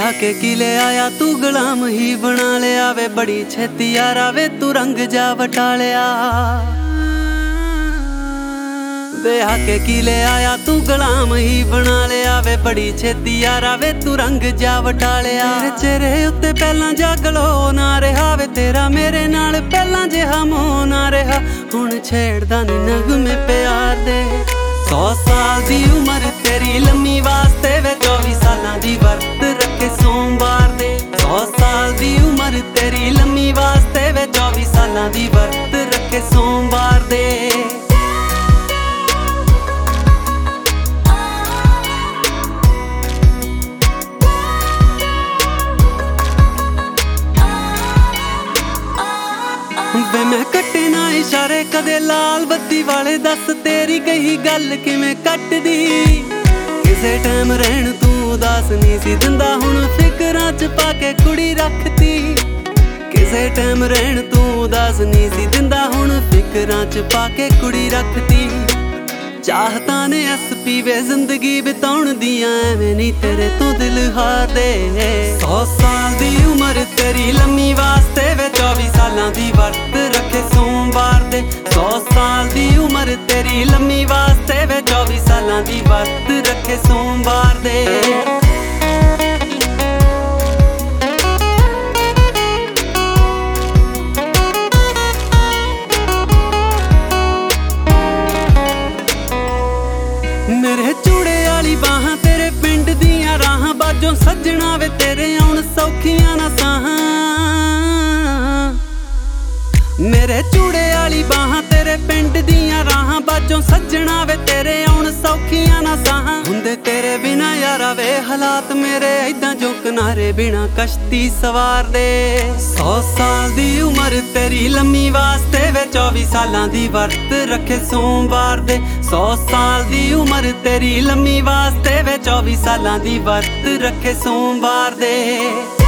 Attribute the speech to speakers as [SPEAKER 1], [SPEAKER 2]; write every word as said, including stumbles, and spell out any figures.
[SPEAKER 1] ਵਿਆਹ ਕੇ ਕੀ ਲੈ ਆਇਆ ਤੂੰ ਗੁਲਾਮ ਹੀ ਬਣਾ ਲਿਆ ਵੇ ਬੜੀ ਛੇਤੀ ਯਾਰਾ ਵੇ ਤੂੰ ਰੰਗ ਜਾ ਵਟਾ ਲਿਆ। ਵਿਆਹ ਕੇ ਕੀ ਲੈ ਆਇਆ ਤੂੰ ਗੁਲਾਮ ਹੀ ਬਣਾ ਲਿਆ ਵੇ ਬੜੀ ਛੇਤੀ ਯਾਰਾ ਵੇ ਤੂੰ ਰੰਗ ਜਾ ਵਟਾ ਲਿਆ। ਤੇਰੇ ਚਿਹਰੇ ਉੱਤੇ ਪਹਿਲਾਂ ਜਾ ਗਲੋ ਨਾ ਰਿਹਾ ਵੇ ਤੇਰਾ ਮੇਰੇ ਨਾਲ ਪਹਿਲਾਂ ਜਿਹਾ ਮੋਹ ਨਾ ਰਿਹਾ। ਹੁਣ ਛੇੜਦਾ ਨੀ ਨਗਮੇ ਪਿਆਰ ਦੇ ਸੌ ਸਾਲ ਦੀ ਉਮਰ ਤੇਰੀ ਲੰਮੀ ਵਾਸਤੇ ਵੇ ਚੌਵੀ ਸਾਲਾਂ ਦੀ ਵਰਤ ਰੱਖੇ ਸੋਮਵਾਰ ਦੇ। ਸੌ ਸਾਲ ਦੀ ਉਮਰ ਤੇਰੀ ਲੰਮੀ ਵਾਸਤੇ ਵੇ ਚੌਵੀ ਸਾਲਾਂ ਦੀ ਵਰਤ ਰੱਖੇ ਸੋਮਵਾਰ ਦੇ। ਵੇ ਮੈਂ ਕੱਟੇ ਨਾ ਇਸ਼ਾਰੇ ਕਦੇ ਲਾਲ ਬੱਤੀ ਵਾਲੇ ਦੱਸ ਤੇਰੀ ਕਹੀ ਗੱਲ ਕਿਵੇਂ ਕੱਟਦੀ। ਕਿਸੇ ਟਾਈਮ ਰਹਿਣ ਤੂੰ ਉਦਾਸ ਨਹੀਂ ਸੀ ਦਿੰਦਾ ਹੁਣ ਫਿਕਰਾਂ ਚ ਪਾ ਕੇ ਕੁੜੀ ਰੱਖਤੀ। ਕਿਸੇ ਟਾਈਮ ਰਹਿਣ ਤੂੰ ਉਦਾਸ ਨਹੀਂ ਸੀ ਦਿੰਦਾ ਹੁਣ ਫਿਕਰਾਂ ਚ ਪਾ ਕੇ ਕੁੜੀ ਰੱਖਤੀ। ਚਾਹਤਾਂ ਨੇ ਐਸ ਪੀ ਵੇ ਜ਼ਿੰਦਗੀ ਬਿਤਾਉਣ ਦੀਆਂ ਐਵੇਂ ਨਹੀਂ ਤੇਰੇ ਤੋਂ ਦਿਲ ਹਾਰਦੇ। ਸੌ ਸਾਲ ਦੀ ਉਮਰ ਤੇਰੀ ਲੰਮੀ ਵਾਸਤੇ ਵੇ ਚੌਵੀ ਸਾਲਾਂ ਦੀ ਵਰਤ ਰੱਖੇ ਸੋਮਵਾਰ ਦੇ। ਸੌ ਸਾਲ ਦੀ ਉਮਰ ਤੇਰੀ ਲੰਮੀ ਵਾਸਤੇ ਵੇ ਚੌਵੀ ਸਾਲਾਂ ਦੀ ਵਰਤ ਰੱਖੇ ਸੋਮਵਾਰ ਦੇ। ਮੇਰੇ ਚੂੜੇ ਵਾਲੀ ਬਾਹਾਂ ਤੇਰੇ ਪਿੰਡ ਦੀਆਂ ਰਾਹਾਂ ਬਾਝੋਂ ਸੱਜਣਾ ਵੇ ਤੇਰੇ ਆਉਣ ਸੌਖੀਆਂ ਨਾ ਸਾਹਾਂ। ਮੇਰੇ ਚੂੜੇ ਵਾਲੀ ਬਾਹਾਂ ਤੇਰੇ ਪਿੰਡ ਦੀਆਂ ਰਾਹਾਂ ਬਾਝੋਂ ਸੱਜਣਾ ਵੇ ਤੇਰੇ ਆਉਣ ਸੌਖੀਆਂ ਨਾ ਸਾਹਾਂ। ਹੁੰਦੇ ਤੇਰੇ ਬਿਨਾ ਯਾਰਾ ਵੇ ਹਾਲਾਤ ਮੇਰੇ ਏਦਾਂ ਜੋ ਕਿਨਾਰੇ ਬਿਨਾ ਕਸ਼ਤੀ ਸਵਾਰ ਦੇ। ਸੌ ਸਾਲ ਦੀ ਉਮਰ ਤੇਰੀ ਲੰਮੀ ਵਾਸਤੇ ਵੇ ਚੌਵੀ ਸਾਲਾਂ ਦੀ ਵਰਤ ਰੱਖੇ ਸੋਮਵਾਰ ਦੇ। ਸੌ ਸਾਲ ਦੀ ਉਮਰ ਤੇਰੀ ਲੰਮੀ ਵਾਸਤੇ ਵੇ ਚੌਵੀ ਸਾਲਾਂ ਦੀ ਵਰਤ ਰੱਖੇ ਸੋਮਵਾਰ ਦੇ।